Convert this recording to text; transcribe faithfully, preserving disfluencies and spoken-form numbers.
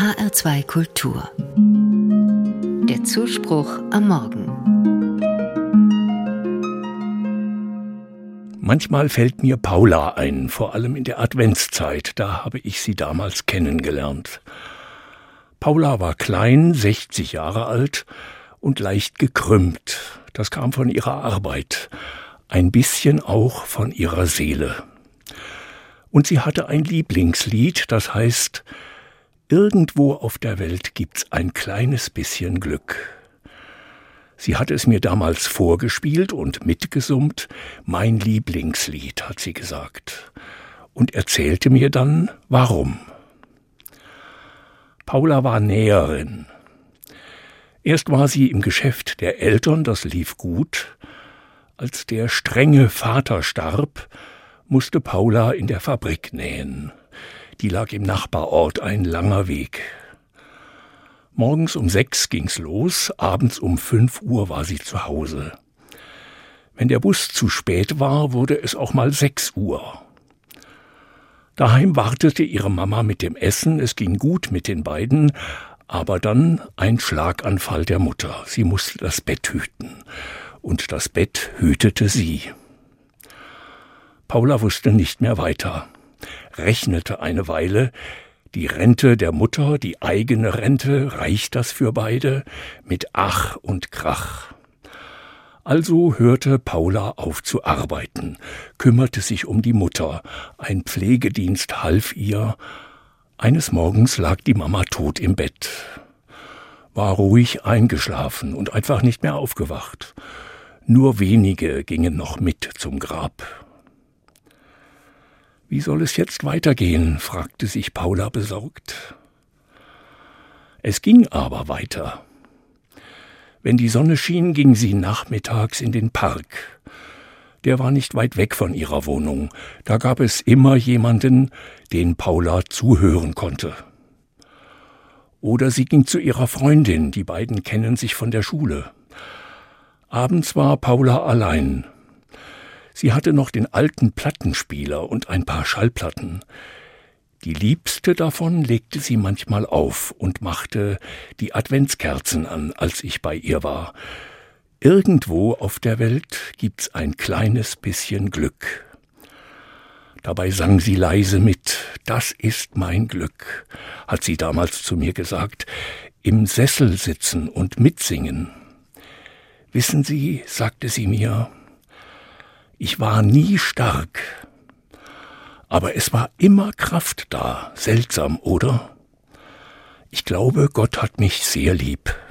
H R zwei Kultur. Der Zuspruch am Morgen. Manchmal fällt mir Paula ein, vor allem in der Adventszeit. Da habe ich sie damals kennengelernt. Paula war klein, sechzig Jahre alt und leicht gekrümmt. Das kam von ihrer Arbeit, ein bisschen auch von ihrer Seele. Und sie hatte ein Lieblingslied, das heißt: Irgendwo auf der Welt gibt's ein kleines bisschen Glück. Sie hat es mir damals vorgespielt und mitgesummt. Mein Lieblingslied, hat sie gesagt. Und erzählte mir dann, warum. Paula war Näherin. Erst war sie im Geschäft der Eltern, das lief gut. Als der strenge Vater starb, musste Paula in der Fabrik nähen. Die lag im Nachbarort, ein langer Weg. Morgens um sechs ging's los, abends um fünf Uhr war sie zu Hause. Wenn der Bus zu spät war, wurde es auch mal sechs Uhr. Daheim wartete ihre Mama mit dem Essen, es ging gut mit den beiden, aber dann ein Schlaganfall der Mutter. Sie musste das Bett hüten und das Bett hütete sie. Paula wusste nicht mehr weiter, rechnete eine Weile. Die Rente der Mutter, die eigene Rente, reicht das für beide? Mit Ach und Krach. Also hörte Paula auf zu arbeiten, kümmerte sich um die Mutter. Ein Pflegedienst half ihr. Eines Morgens lag die Mama tot im Bett. War ruhig eingeschlafen und einfach nicht mehr aufgewacht. Nur wenige gingen noch mit zum Grab. »Wie soll es jetzt weitergehen?« fragte sich Paula besorgt. Es ging aber weiter. Wenn die Sonne schien, ging sie nachmittags in den Park. Der war nicht weit weg von ihrer Wohnung. Da gab es immer jemanden, den Paula zuhören konnte. Oder sie ging zu ihrer Freundin, die beiden kennen sich von der Schule. Abends war Paula allein. Sie hatte noch den alten Plattenspieler und ein paar Schallplatten. Die liebste davon legte sie manchmal auf und machte die Adventskerzen an, als ich bei ihr war. Irgendwo auf der Welt gibt's ein kleines bisschen Glück. Dabei sang sie leise mit. Das ist mein Glück, hat sie damals zu mir gesagt. Im Sessel sitzen und mitsingen. Wissen Sie, sagte sie mir, ich war nie stark, aber es war immer Kraft da. Seltsam, oder? Ich glaube, Gott hat mich sehr lieb.